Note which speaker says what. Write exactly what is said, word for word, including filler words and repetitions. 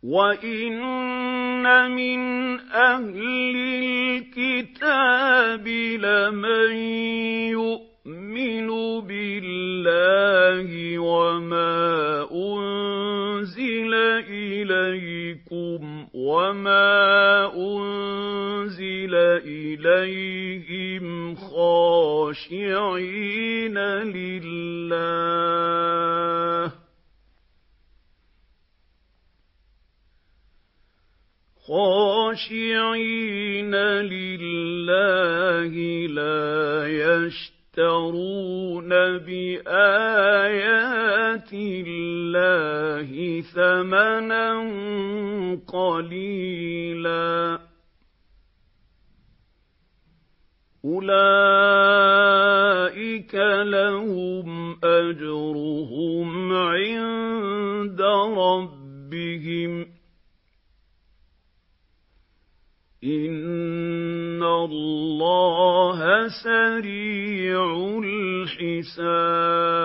Speaker 1: وَإِنَّ مِنْ أَهْلِ الْكِتَابِ لَمَن يُؤْمِنُ بِاللَّهِ وَمَا أُنزِلَ إِلَيْكُمْ وَمَا أُنزِلَ إِلَيْهِمْ خَاشِعِينَ لِلَّهِ خاشعين لله لا يشترون بآيات الله ثمنا قليلا أولئك لهم أجرهم عند ربهم إِنَّ اللَّهَ سَرِيعُ الْحِسَابِ